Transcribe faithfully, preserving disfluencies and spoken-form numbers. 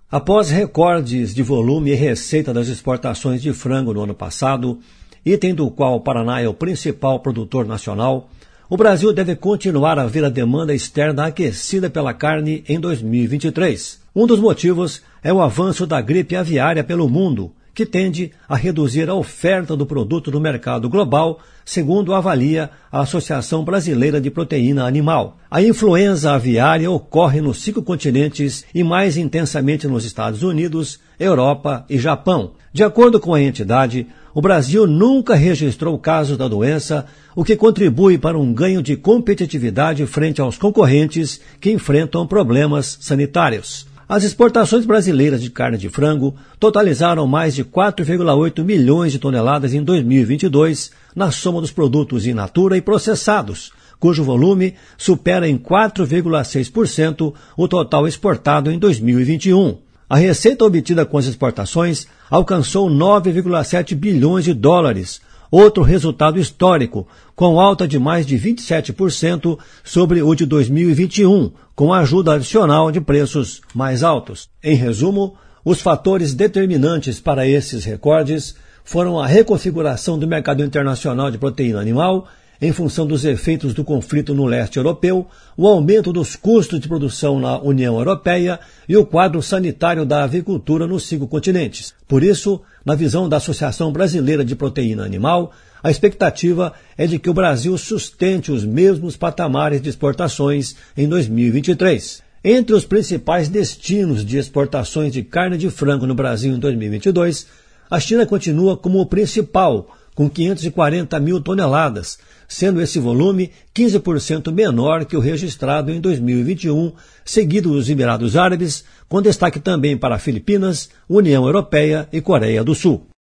Após recordes de volume e receita das exportações de frango no ano passado, item do qual o Paraná é o principal produtor nacional, o Brasil deve continuar a ver a demanda externa aquecida pela carne em dois mil e vinte e três. Um dos motivos é o avanço da gripe aviária pelo mundo, que tende a reduzir a oferta do produto no mercado global, segundo avalia a Associação Brasileira de Proteína Animal. A influenza aviária ocorre nos cinco continentes e mais intensamente nos Estados Unidos, Europa e Japão. De acordo com a entidade, o Brasil nunca registrou casos da doença, o que contribui para um ganho de competitividade frente aos concorrentes que enfrentam problemas sanitários. As exportações brasileiras de carne de frango totalizaram mais de quatro vírgula oito milhões de toneladas em dois mil e vinte e dois, na soma dos produtos in natura e processados, cujo volume supera em quatro vírgula seis por cento o total exportado em dois mil e vinte e um. A receita obtida com as exportações alcançou nove vírgula sete bilhões de dólares, outro resultado histórico, com alta de mais de vinte e sete por cento sobre o de dois mil e vinte e um, com a ajuda adicional de preços mais altos. Em resumo, os fatores determinantes para esses recordes foram a reconfiguração do mercado internacional de proteína animal, em função dos efeitos do conflito no leste europeu, o aumento dos custos de produção na União Europeia e o quadro sanitário da avicultura nos cinco continentes. Por isso, na visão da Associação Brasileira de Proteína Animal, a expectativa é de que o Brasil sustente os mesmos patamares de exportações em dois mil e vinte e três. Entre os principais destinos de exportações de carne de frango no Brasil em dois mil e vinte e dois, a China continua como o principal, com quinhentas e quarenta mil toneladas, sendo esse volume quinze por cento menor que o registrado em dois mil e vinte e um, seguido dos Emirados Árabes, com destaque também para Filipinas, União Europeia e Coreia do Sul.